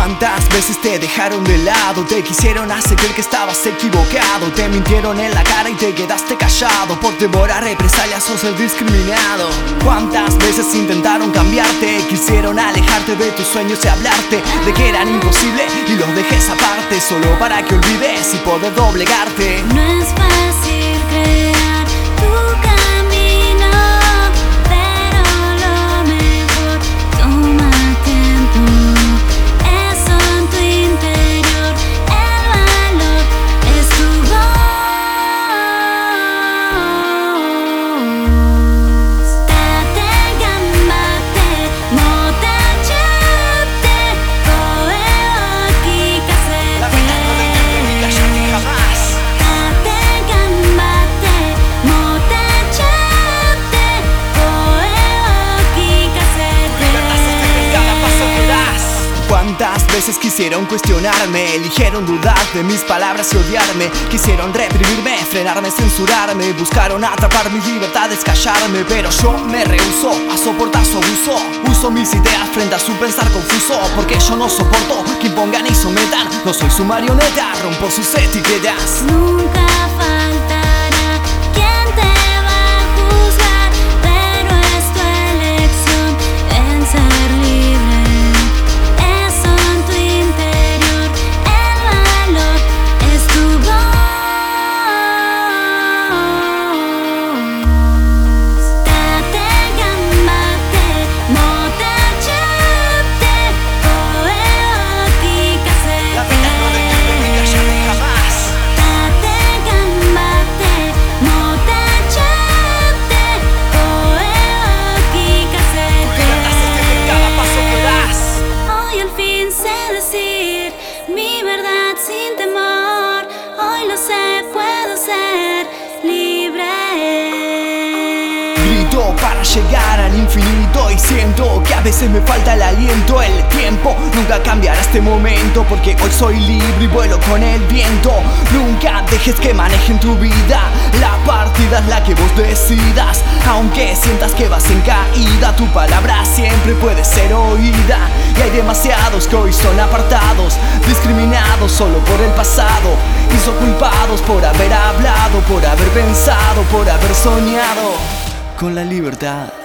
¿Cuántas veces te dejaron de lado? Te quisieron hacer creer que estabas equivocado. Te mintieron en la cara y te quedaste callado por temor a represalias o ser discriminado. ¿Cuántas veces intentaron cambiarte? Quisieron alejarte de tus sueños y hablarte de que eran imposibles y los dejes aparte solo para que olvides y poder doblegarte. No es fácil crear tu camino, pero lo mejor toma tiempo. Eso en tu interior, el valor es tu voz. Date gambate, motachaste, koe o kikasete. La vida no debe callarte jamás. Date gambate, motachaste, koe o kikasete. Cada paso que das. ¿Cuántas veces quisieron cuestionarme? Eligieron dudar de mis palabras y odiarme. Quisieron reprimirme, frenarme, censurarme. Buscaron atrapar mis libertades, callarme. Pero yo me rehúso a soportar su abuso. Uso mis ideas frente a su pensar confuso. Porque yo no soporto que impongan y sometan. No soy su marioneta, rompo sus etiquetas. Nunca faltará quien te va a juzgar, pero es tu elección el ser libre. Eso en tu interior, el valor es tu voz. Date gambate, motachaste, koe o kikasete. La vida no debe callarte jamás. Date gambate, motachaste, koe o kikasete. Cada paso que das. Hoy al fin sé decir mi verdad sin temor. Hoy lo sé, puedo ser libre. Grito para llegar al infinito y siento que a veces me falta el aliento. El tiempo nunca cambiará este momento porque hoy soy libre y vuelo con el viento. Nunca dejes que manejen tu vida. La partida es la que vos decidas. Aunque sientas que vas en caída, tu palabra siempre puede ser oída. Y hay demasiados que hoy son apartados, discriminados solo por el pasado. Y son culpados por haber hablado, por haber pensado, por haber soñado con la libertad.